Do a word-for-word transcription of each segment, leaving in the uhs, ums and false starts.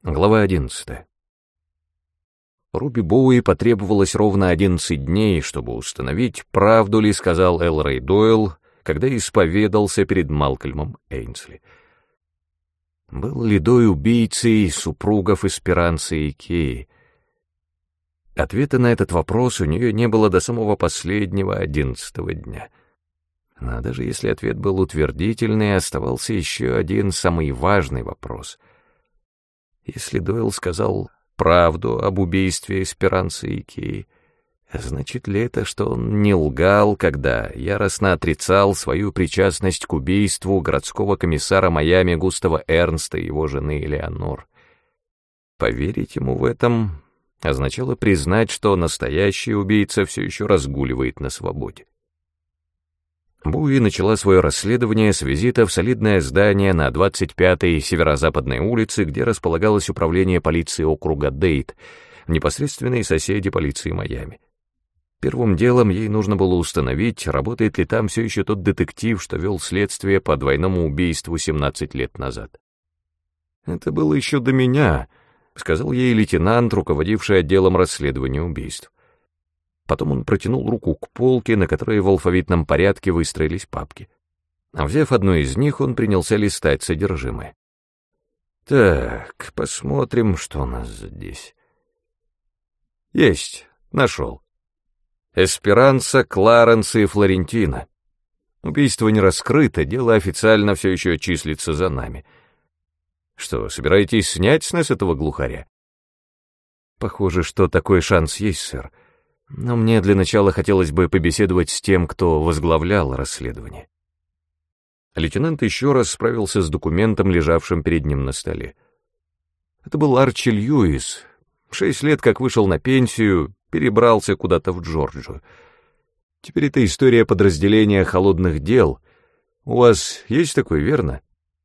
Глава одиннадцатая. Руби Боуи потребовалось ровно одиннадцать дней, чтобы установить, правду ли сказал Эл Рэй Дойл, когда исповедался перед Малкольмом Эйнсли. Был ли Дой убийцей супругов Эсперанцы и Кеи? Ответа на этот вопрос у нее не было до самого последнего одиннадцатого дня. Но даже если ответ был утвердительный, оставался еще один самый важный вопрос. Если Дойл сказал правду об убийстве Эсперанцы и Кеи, значит ли это, что он не лгал, когда яростно отрицал свою причастность к убийству городского комиссара Майами Густава Эрнста и его жены Элеонор? Поверить ему в этом означало признать, что настоящий убийца все еще разгуливает на свободе. Боуи начала свое расследование с визита в солидное здание на двадцать пятой северо-западной улице, где располагалось управление полиции округа Дейт, непосредственные соседи полиции Майами. Первым делом ей нужно было установить, работает ли там все еще тот детектив, что вел следствие по двойному убийству семнадцать лет назад. «Это было еще до меня», — сказал ей лейтенант, руководивший отделом расследования убийств. Потом он протянул руку к полке, на которой в алфавитном порядке выстроились папки. А взяв одну из них, он принялся листать содержимое. «Так, посмотрим, что у нас здесь». «Есть, нашел. Эсперанца, Кларенс и Флорентина. Убийство не раскрыто, дело официально все еще числится за нами. Что, собираетесь снять с нас этого глухаря?» «Похоже, что такой шанс есть, сэр. Но мне для начала хотелось бы побеседовать с тем, кто возглавлял расследование». Лейтенант еще раз справился с документом, лежавшим перед ним на столе. Это был Арчи Льюис. Шесть лет как вышел на пенсию, перебрался куда-то в Джорджию. Теперь это история подразделения холодных дел. У вас есть такое, верно?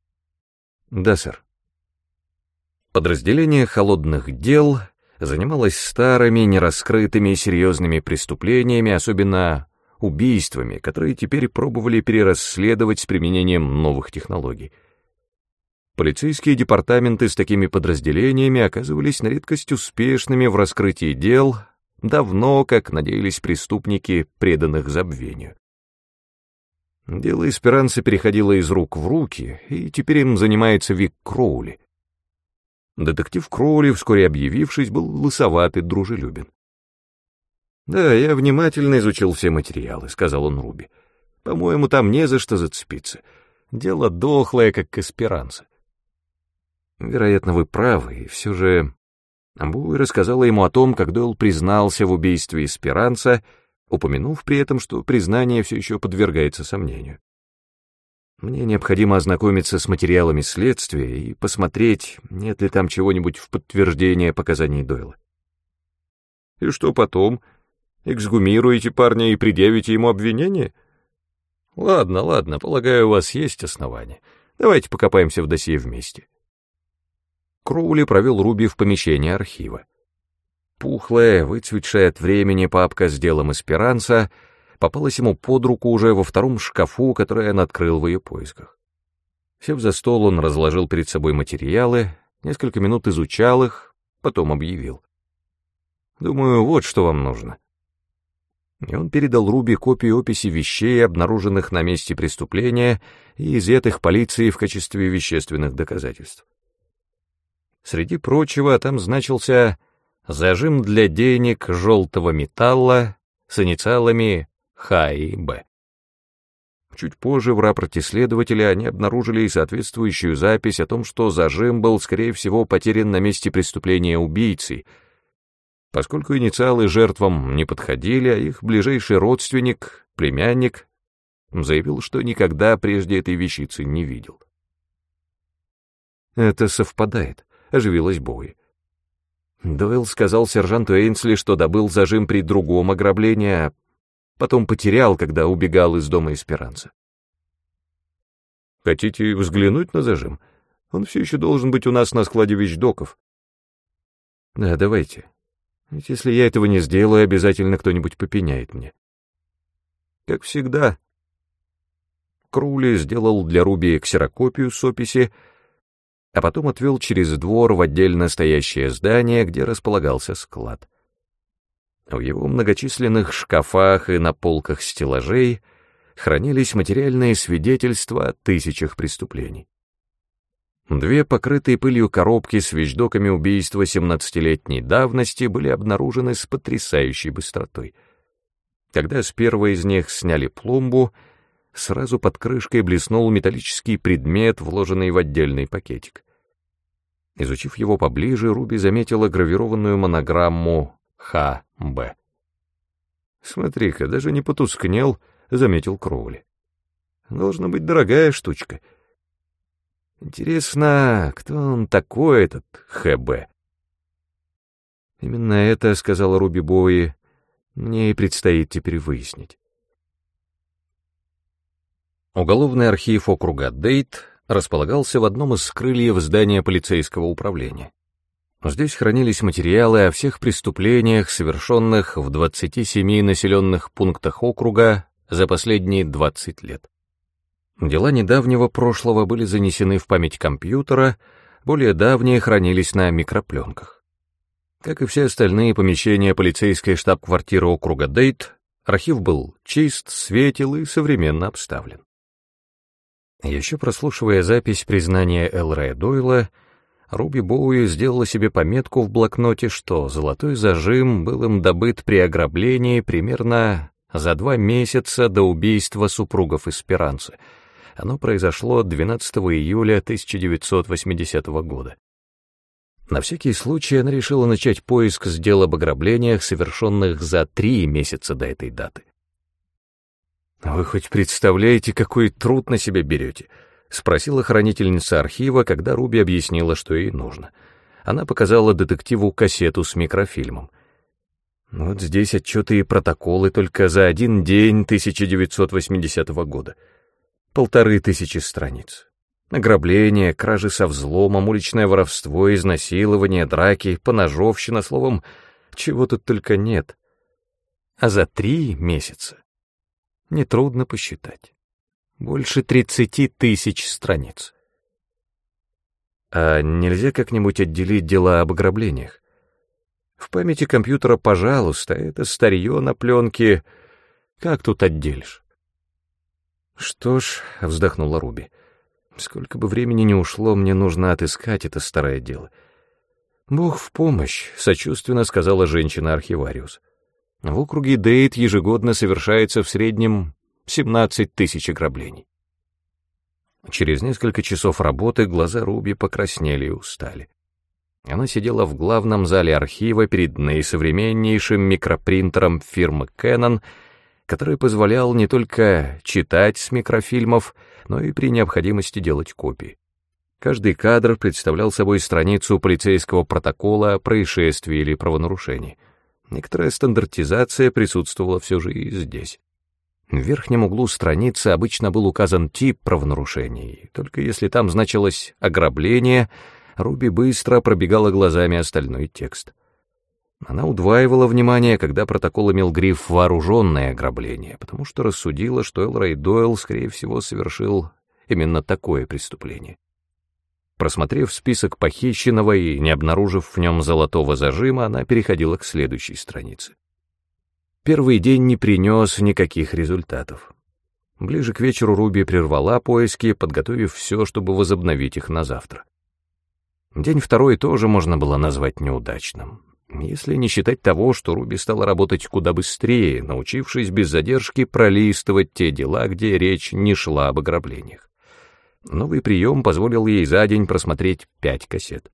Да, сэр. Подразделение холодных дел занималась старыми, нераскрытыми и серьезными преступлениями, особенно убийствами, которые теперь пробовали перерасследовать с применением новых технологий. Полицейские департаменты с такими подразделениями оказывались на редкость успешными в раскрытии дел, давно, как надеялись преступники, преданных забвению. Дело Эсперанцы переходило из рук в руки, и теперь им занимается Вик Кроули. Детектив Кроули, вскоре объявившись, был лысоват и дружелюбен. «Да, я внимательно изучил все материалы», — сказал он Руби. «По-моему, там не за что зацепиться. Дело дохлое, как Эсперанца». «Вероятно, вы правы, и все же...» Боуи рассказала ему о том, как Дойл признался в убийстве Эсперанца, упомянув при этом, что признание все еще подвергается сомнению. «Мне необходимо ознакомиться с материалами следствия и посмотреть, нет ли там чего-нибудь в подтверждение показаний Дойла». «И что потом? Эксгумируете парня и предъявите ему обвинение? Ладно, ладно, полагаю, у вас есть основания. Давайте покопаемся в досье вместе». Кроули провел Руби в помещение архива. Пухлая, выцветшая от времени папка с делом Эсперанца попалась ему под руку уже во втором шкафу, который он открыл в ее поисках. Сев за стол, он разложил перед собой материалы, несколько минут изучал их, потом объявил: «Думаю, вот что вам нужно». И он передал Руби копию описи вещей, обнаруженных на месте преступления и изъятых полицией в качестве вещественных доказательств. Среди прочего, там значился зажим для денег желтого металла с инициалами Х и Б. Чуть позже в рапорте следователя они обнаружили и соответствующую запись о том, что зажим был, скорее всего, потерян на месте преступления убийцей, поскольку инициалы жертвам не подходили, а их ближайший родственник, племянник, заявил, что никогда прежде этой вещицы не видел. «Это совпадает», — оживилась Боуи. Дойл сказал сержанту Эйнсли, что добыл зажим при другом ограблении, а потом потерял, когда убегал из дома Эсперанца. «Хотите взглянуть на зажим? Он все еще должен быть у нас на складе вещдоков». «Да, давайте. Ведь если я этого не сделаю, обязательно кто-нибудь попеняет мне». «Как всегда». Кроули сделал для Руби ксерокопию с описи, а потом отвел через двор в отдельно стоящее здание, где располагался склад. В его многочисленных шкафах и на полках стеллажей хранились материальные свидетельства о тысячах преступлений. Две покрытые пылью коробки с вещдоками убийства семнадцатилетней давности были обнаружены с потрясающей быстротой. Когда с первой из них сняли пломбу, сразу под крышкой блеснул металлический предмет, вложенный в отдельный пакетик. Изучив его поближе, Руби заметила гравированную монограмму «Х Б». «Смотри-ка, даже не потускнел», — заметил Кроули. «Должна быть дорогая штучка. Интересно, кто он такой, этот Х Б?» «Именно это, — сказала Руби Боуи, — мне и предстоит теперь выяснить». Уголовный архив округа Дейт располагался в одном из крыльев здания полицейского управления. Здесь хранились материалы о всех преступлениях, совершенных в двадцати семи населенных пунктах округа за последние двадцать лет. Дела недавнего прошлого были занесены в память компьютера, более давние хранились на микропленках. Как и все остальные помещения полицейской штаб-квартиры округа Дейт, архив был чист, светел и современно обставлен. Еще прослушивая запись признания Эл Рэя Дойла, Руби Боуи сделала себе пометку в блокноте, что золотой зажим был им добыт при ограблении примерно за два месяца до убийства супругов Эсперанцы. Оно произошло двенадцатого июля тысяча девятьсот восьмидесятого года. На всякий случай она решила начать поиск с дел об ограблениях, совершенных за три месяца до этой даты. «Вы хоть представляете, какой труд на себя берете?» — спросила хранительница архива, когда Руби объяснила, что ей нужно. Она показала детективу кассету с микрофильмом. «Вот здесь отчеты и протоколы только за один день тысяча девятьсот восьмидесятого года. Полторы тысячи страниц. Ограбление, кражи со взломом, уличное воровство, изнасилование, драки, поножовщина, словом, чего тут только нет. А за три месяца нетрудно посчитать. Больше тридцати тысяч страниц. А нельзя как-нибудь отделить дела об ограблениях? В памяти компьютера, пожалуйста, это старье на пленке. Как тут отделишь?» «Что ж», — вздохнула Руби, — «сколько бы времени ни ушло, мне нужно отыскать это старое дело». «Бог в помощь», — сочувственно сказала женщина-архивариус. «В округе Дейт ежегодно совершается в среднем семнадцать тысяч ограблений». Через несколько часов работы глаза Руби покраснели и устали. Она сидела в главном зале архива перед наисовременнейшим микропринтером фирмы Canon, который позволял не только читать с микрофильмов, но и при необходимости делать копии. Каждый кадр представлял собой страницу полицейского протокола о происшествии или правонарушении. Некоторая стандартизация присутствовала все же и здесь. В верхнем углу страницы обычно был указан тип правонарушений, только если там значилось «ограбление», Руби быстро пробегала глазами остальной текст. Она удваивала внимание, когда протокол имел гриф «вооруженное ограбление», потому что рассудила, что Эл Рэй Дойл, скорее всего, совершил именно такое преступление. Просмотрев список похищенного и не обнаружив в нем золотого зажима, она переходила к следующей странице. Первый день не принес никаких результатов. Ближе к вечеру Руби прервала поиски, подготовив все, чтобы возобновить их на завтра. День второй тоже можно было назвать неудачным, если не считать того, что Руби стала работать куда быстрее, научившись без задержки пролистывать те дела, где речь не шла об ограблениях. Новый прием позволил ей за день просмотреть пять кассет.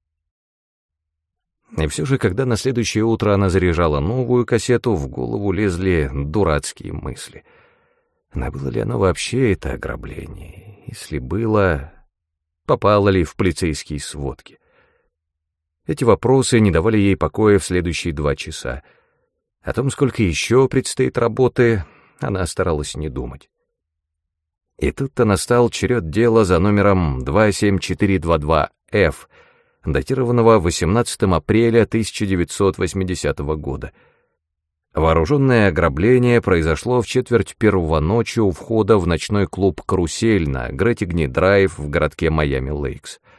И все же, когда на следующее утро она заряжала новую кассету, в голову лезли дурацкие мысли. А было ли оно вообще это ограбление? Если было, попало ли в полицейские сводки? Эти вопросы не давали ей покоя в следующие два часа. О том, сколько еще предстоит работы, она старалась не думать. И тут-то настал черед дела за номером два семь четыре два два эф, датированного восемнадцатого апреля тысяча девятьсот восьмидесятого года. Вооруженное ограбление произошло в четверть первого ночи у входа в ночной клуб «Карусель» на Греттигни-драйв в городке Майами-Лейкс.